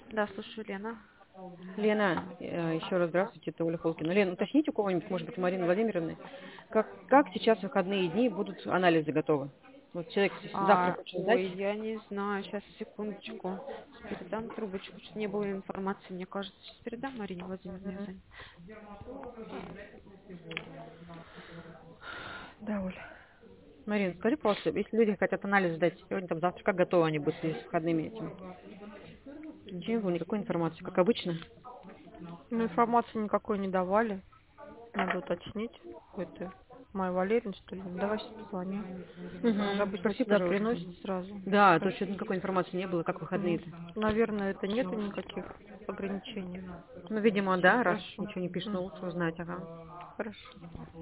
Да, слушаю, Лена. Лена, еще раз здравствуйте, это Оля Холкина. Лена, уточните у кого-нибудь, может быть, у Марины Владимировны, как сейчас в выходные дни будут анализы готовы? Вот человек завтра хочет сдать. Ой, я не знаю, сейчас, секундочку. Сейчас передам трубочку, что не было информации, мне кажется. Сейчас передам Марине Владимировне. Мгм. Да, Оля. Марина, скажи, пожалуйста, если люди хотят анализ сдать сегодня, там, завтра, как готовы они будут с выходными этими? Ничего не было, никакой информации, как обычно. Ну, информации никакой не давали. Надо уточнить. Это Майя Валерьевна, что ли? Давай сейчас позвоню. Она же Угу. обычно Спроси, всегда пожалуйста. приносит сразу. Да, то что Хорошо. никакой информации не было, как выходные-то. Наверное, это нету никаких ограничений. Ну, видимо, да, раз Хорошо. ничего не пишет, но лучше узнать, ага. Хорошо.